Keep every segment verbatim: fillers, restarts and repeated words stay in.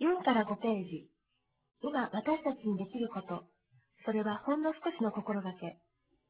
よんからごページ。今、私たちにできること。それはほんの少しの心がけ。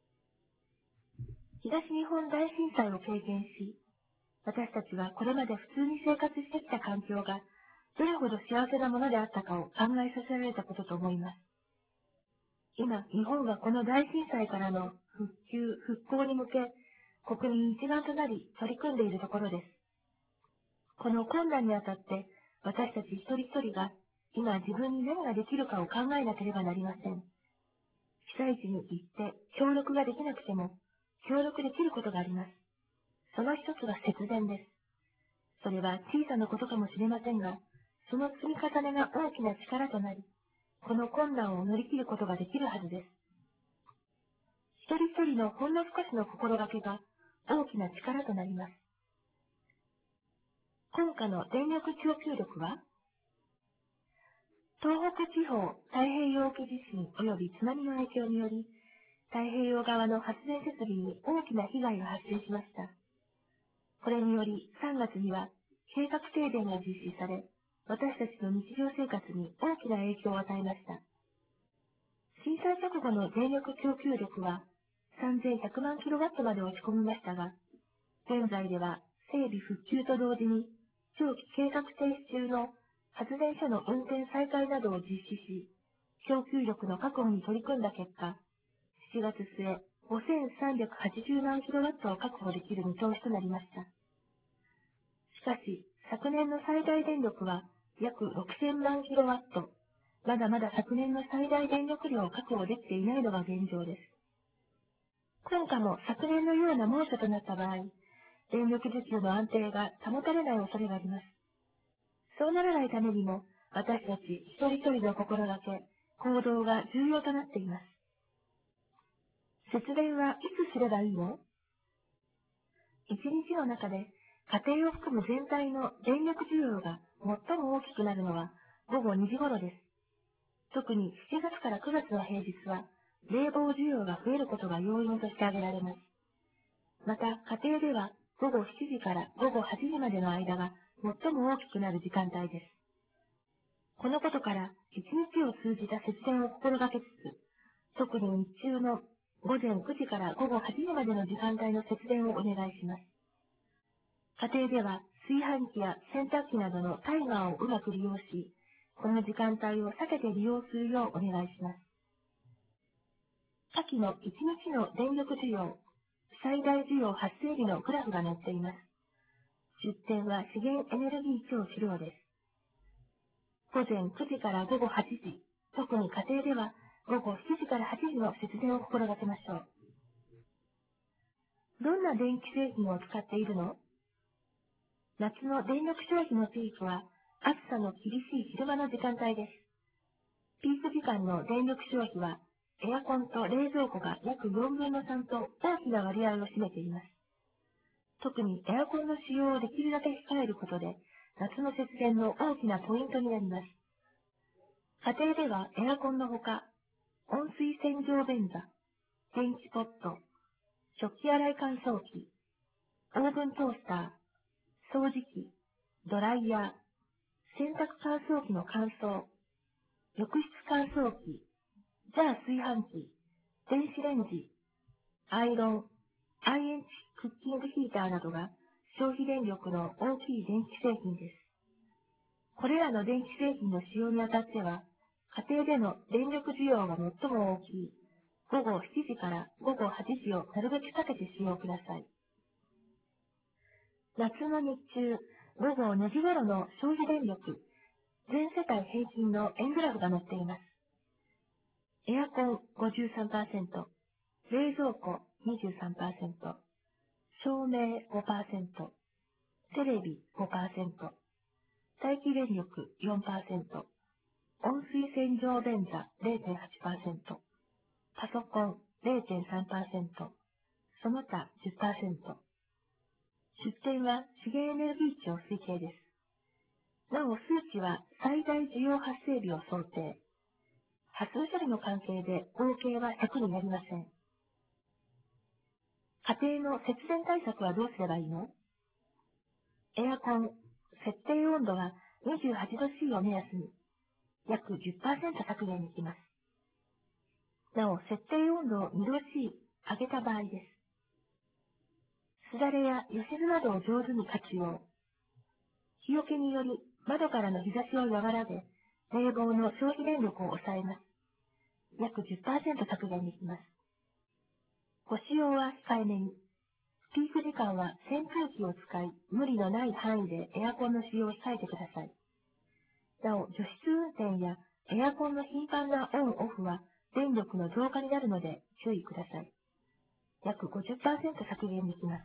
東日本大震災を経験し、私たちはこれまで普通に生活してきた環境が、どれほど幸せなものであったかを考えさせられたことと思います。今、日本はこの大震災からの復旧、復興に向け、国民一丸となり取り組んでいるところです。この困難にあたって、私たち一人一人が、今自分に何ができるかを考えなければなりません。被災地に行って協力ができなくても、協力できることがあります。その一つは節電です。それは小さなことかもしれませんが、その積み重ねが大きな力となり、この困難を乗り切ることができるはずです。一人一人のほんの少しの心がけが大きな力となります。今夏の電力供給力は、東北地方太平洋沖地震及び津波の影響により、太平洋側の発電設備に大きな被害が発生しました。これによりさんがつには計画停電が実施され、私たちの日常生活に大きな影響を与えました。震災直後の電力供給力はさんぜんひゃくまんキロワットまで落ち込みましたが、現在では整備復旧と同時に長期計画停止中の発電所の運転再開などを実施し、供給力の確保に取り組んだ結果、しちがつ末、ごせんさんびゃくはちじゅうまんキロワットを確保できる見通しとなりました。しかし、昨年の最大電力は約ろくせんまんキロワット。まだまだ昨年の最大電力量を確保できていないのが現状です。今夏も昨年のような猛暑となった場合、電力需給の安定が保たれない恐れがあります。そうならないためにも、私たち一人一人の心がけ、行動が重要となっています。節電はいつすればいいの？一日の中で家庭を含む全体の電力需要が最も大きくなるのは午後にじ頃です。特にしちがつからくがつの平日は冷房需要が増えることが要因として挙げられます。また家庭では午後しちじから午後はちじまでの間が最も大きくなる時間帯です。このことから一日を通じた節電を心がけつつ、特に日中の午前くじから午後はちじまでの時間帯の節電をお願いします。家庭では炊飯器や洗濯機などのタイマーをうまく利用し、この時間帯を避けて利用するようお願いします。下記のいちにちの電力需要、最大需要発生日のグラフが載っています。出典は資源エネルギー庁資料です。午前くじから午後はちじ、特に家庭では午後しちじからはちじの節電を心がけましょう。どんな電気製品を使っているの？夏の電力消費のピークは暑さの厳しい昼間の時間帯です。ピーク時間の電力消費はエアコンと冷蔵庫が約よんぶんのさんと大きな割合を占めています。特にエアコンの使用をできるだけ控えることで夏の節電の大きなポイントになります。家庭ではエアコンのほか、温水洗浄便座、電気ポット、食器洗い乾燥機、オーブントースター、掃除機、ドライヤー、洗濯乾燥機の乾燥、浴室乾燥機、ジャー炊飯器、電子レンジ、アイロン、アイエンチクッキングヒーターなどが消費電力の大きい電気製品です。これらの電気製品の使用にあたっては、家庭での電力需要が最も大きい午後しちじから午後はちじをなるべく避けて使用ください。夏の日中、午後にじ頃の消費電力、全世帯平均の円グラフが載っています。エアコン ごじゅうさんパーセント、冷蔵庫 にじゅうさんパーセント、照明 ごパーセント、テレビ ごパーセント、待機電力 よんパーセント、温水洗浄便座 れいてんはちパーセント、パソコン れいてんさんパーセント、その他 じゅっパーセント。出典は資源エネルギー庁推計です。なお数値は最大需要発生日を想定。波数処理の関係で合計はひゃくになりません。家庭の節電対策はどうすればいいの？エアコン、設定温度はにじゅうはちど C を目安に約 じゅっパーセント 削減できます。なお、設定温度をにど C 上げた場合です。すだれやよしずなどを上手に活用。日よけにより窓からの日差しを和らげ、冷房の消費電力を抑えます。約 じゅっパーセント 削減できます。ご使用は控えめに。ピーク時間は扇風機を使い、無理のない範囲でエアコンの使用を控えてください。なお、除湿運転やエアコンの頻繁なオンオフは電力の増加になるので注意ください。約 ごじゅっパーセント 削減できます。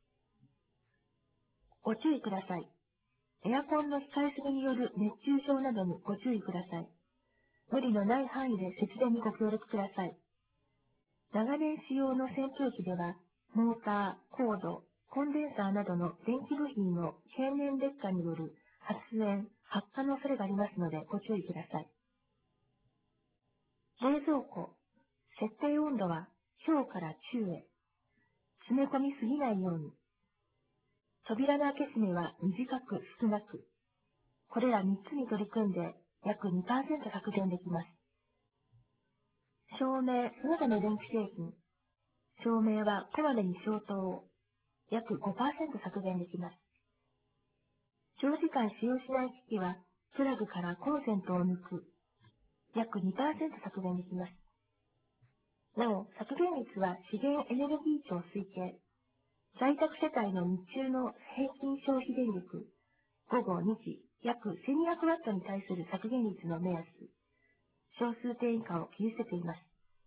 ご注意ください。エアコンの控えすぎによる熱中症などにご注意ください。無理のない範囲で節電にご協力ください。長年使用の扇風機では、モーター、コード、コンデンサーなどの電気部品の経年劣化による発煙、発火の恐れがありますのでご注意ください。冷蔵庫、設定温度は強から中へ。詰め込みすぎないように。扉の開け閉めは短く少なく。これらみっつに取り組んで約 にパーセント 削減できます。照明、その他の電気製品。照明はこまめに消灯を約 ごパーセント 削減できます。長時間使用しない機器はプラグからコンセントを抜く約 にパーセント 削減できます。なお、削減率は資源エネルギー庁推計。在宅世帯の日中の平均消費電力、午後にじ約せんにひゃくワットに対する削減率の目安、小数点以下を切り捨てています。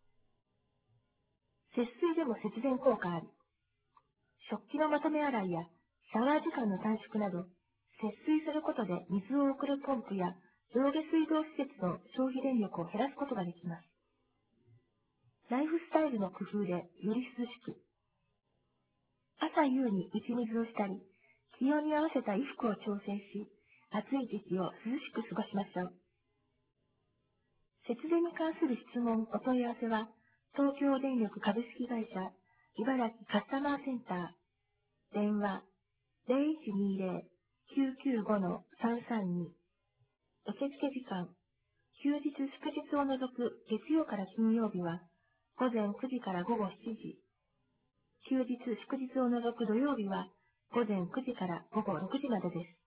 節水でも節電効果あり。食器のまとめ洗いやシャワー時間の短縮など、節水することで水を送るポンプや上下水道施設の消費電力を減らすことができます。ライフスタイルの工夫でより涼しく。朝夕に打ち水をしたり、気温に合わせた衣服を調整し、暑い時期を涼しく過ごしましょう。節電に関する質問、お問い合わせは、東京電力株式会社茨城カスタマーセンター、電話 ゼロいちにーゼロ きゅうきゅうご さんさんに、受付時間、休日祝日を除く月曜から金曜日は、午前くじから午後しちじ、休日祝日を除く土曜日は、午前くじから午後ろくじまでです。